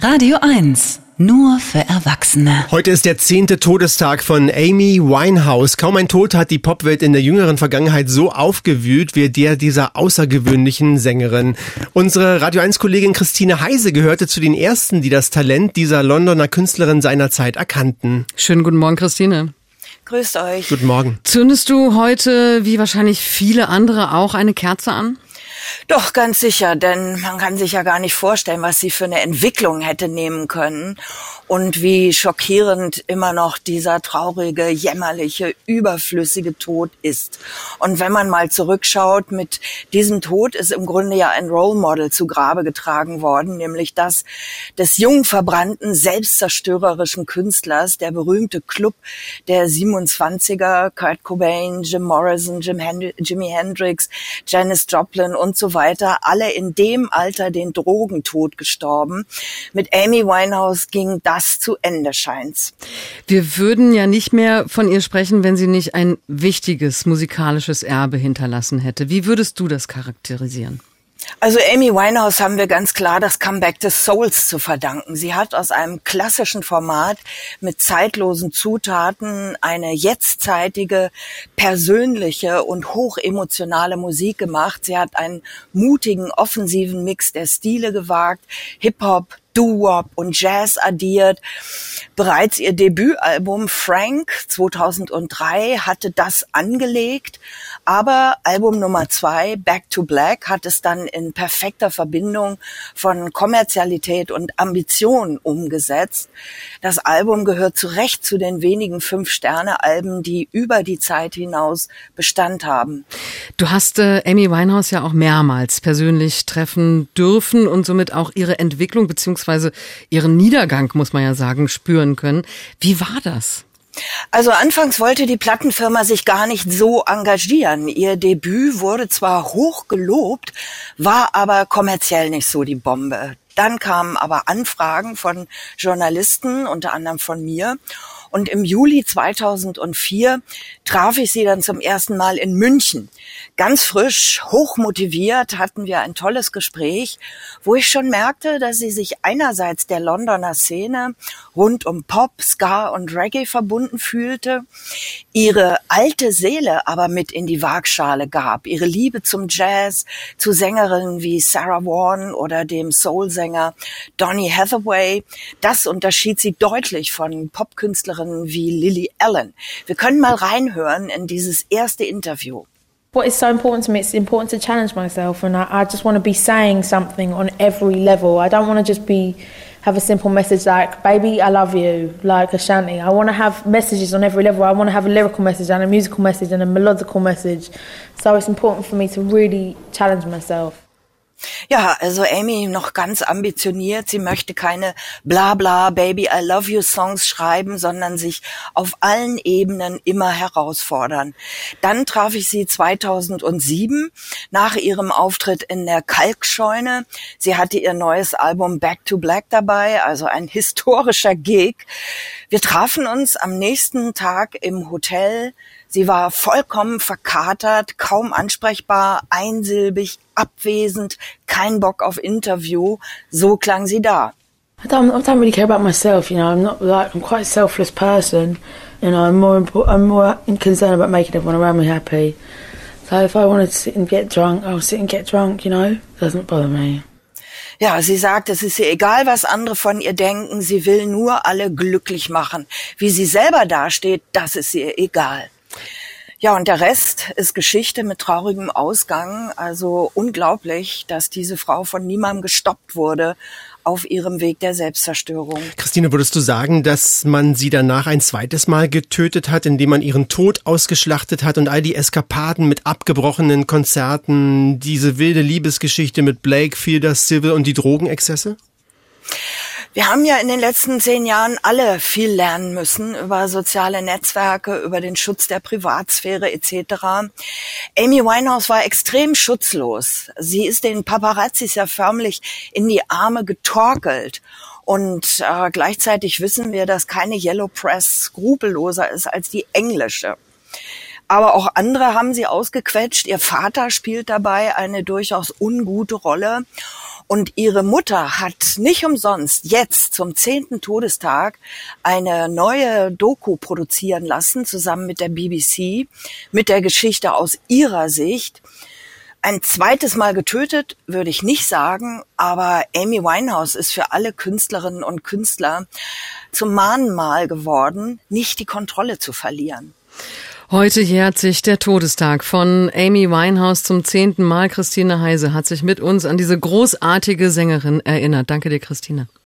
Radio 1, nur für Erwachsene. Heute ist der 10. Todestag von Amy Winehouse. Kaum ein Tod hat die Popwelt in der jüngeren Vergangenheit so aufgewühlt wie der dieser außergewöhnlichen Sängerin. Unsere Radio 1-Kollegin Christine Heise gehörte zu den ersten, die das Talent dieser Londoner Künstlerin seinerzeit erkannten. Schönen guten Morgen, Christine. Grüßt euch. Guten Morgen. Zündest du heute, wie wahrscheinlich viele andere auch, eine Kerze an? Doch, ganz sicher, denn man kann sich ja gar nicht vorstellen, was sie für eine Entwicklung hätte nehmen können und wie schockierend immer noch dieser traurige, jämmerliche, überflüssige Tod ist. Und wenn man mal zurückschaut, mit diesem Tod ist im Grunde ja ein Role Model zu Grabe getragen worden, nämlich das des jung verbrannten, selbstzerstörerischen Künstlers, der berühmte Club der 27er, Kurt Cobain, Jim Morrison, Jimi Hendrix, Janis Joplin und so weiter, alle in dem Alter den Drogentod gestorben. Mit Amy Winehouse ging das zu Ende, scheint's. Wir würden ja nicht mehr von ihr sprechen, wenn sie nicht ein wichtiges musikalisches Erbe hinterlassen hätte. Wie würdest du das charakterisieren? Also Amy Winehouse haben wir ganz klar das Comeback des Souls zu verdanken. Sie hat aus einem klassischen Format mit zeitlosen Zutaten eine jetztzeitige, persönliche und hochemotionale Musik gemacht. Sie hat einen mutigen, offensiven Mix der Stile gewagt, Hip-Hop, Doo-Wop und Jazz addiert. Bereits ihr Debütalbum Frank 2003 hatte das angelegt, aber Album Nummer 2, Back to Black, hat es dann in perfekter Verbindung von Kommerzialität und Ambition umgesetzt. Das Album gehört zu Recht zu den wenigen 5-Sterne-Alben, die über die Zeit hinaus Bestand haben. Du hast Amy Winehouse ja auch mehrmals persönlich treffen dürfen und somit auch ihre Entwicklung bzw. ihren Niedergang, muss man ja sagen, spüren können. Wie war das? Also anfangs wollte die Plattenfirma sich gar nicht so engagieren. Ihr Debüt wurde zwar hoch gelobt, war aber kommerziell nicht so die Bombe. Dann kamen aber Anfragen von Journalisten, unter anderem von mir. Und im Juli 2004 traf ich sie dann zum ersten Mal in München. Ganz frisch, hochmotiviert hatten wir ein tolles Gespräch, wo ich schon merkte, dass sie sich einerseits der Londoner Szene rund um Pop, Ska und Reggae verbunden fühlte, ihre alte Seele aber mit in die Waagschale gab, ihre Liebe zum Jazz, zu Sängerinnen wie Sarah Vaughan oder dem Soulsänger Donny Hathaway. Das unterschied sie deutlich von Popkünstlerinnen wie Lily Allen. Wir können mal reinhören in dieses erste Interview. What is so important to me, it's important to challenge myself, and I just want to be saying something on every level. I don't want to just have a simple message like, baby, I love you, like Ashanti. I want to have messages on every level. I want to have a lyrical message and a musical message and a melodical message. So it's important for me to really challenge myself. Ja, also Amy noch ganz ambitioniert. Sie möchte keine Blabla, Baby, I love you Songs schreiben, sondern sich auf allen Ebenen immer herausfordern. Dann traf ich sie 2007 nach ihrem Auftritt in der Kalkscheune. Sie hatte ihr neues Album Back to Black dabei, also ein historischer Gig. Wir trafen uns am nächsten Tag im Hotel. Sie war vollkommen verkatert, kaum ansprechbar, einsilbig, abwesend, kein Bock auf Interview. So klang sie da. I don't really care about myself, you know. I'm quite a selfless person, you know. I'm more concerned about making everyone around me happy. So if I wanted to sit and get drunk, I'll sit and get drunk, you know. It doesn't bother me. Ja, sie sagt, es ist ihr egal, was andere von ihr denken. Sie will nur alle glücklich machen. Wie sie selber dasteht, das ist ihr egal. Ja, und der Rest ist Geschichte mit traurigem Ausgang. Also unglaublich, dass diese Frau von niemandem gestoppt wurde auf ihrem Weg der Selbstzerstörung. Christine, würdest du sagen, dass man sie danach ein zweites Mal getötet hat, indem man ihren Tod ausgeschlachtet hat und all die Eskapaden mit abgebrochenen Konzerten, diese wilde Liebesgeschichte mit Blake, Fielder, Civil und die Drogenexzesse? Wir haben ja in den letzten 10 Jahren alle viel lernen müssen über soziale Netzwerke, über den Schutz der Privatsphäre etc. Amy Winehouse war extrem schutzlos. Sie ist den Paparazzis ja förmlich in die Arme getorkelt. Und gleichzeitig wissen wir, dass keine Yellow Press skrupelloser ist als die englische. Aber auch andere haben sie ausgequetscht. Ihr Vater spielt dabei eine durchaus ungute Rolle. Und ihre Mutter hat nicht umsonst jetzt zum 10. Todestag eine neue Doku produzieren lassen, zusammen mit der BBC, mit der Geschichte aus ihrer Sicht. Ein zweites Mal getötet, würde ich nicht sagen, aber Amy Winehouse ist für alle Künstlerinnen und Künstler zum Mahnmal geworden, nicht die Kontrolle zu verlieren. Heute jährt sich der Todestag von Amy Winehouse zum 10. Mal. Christine Heise hat sich mit uns an diese großartige Sängerin erinnert. Danke dir, Christine.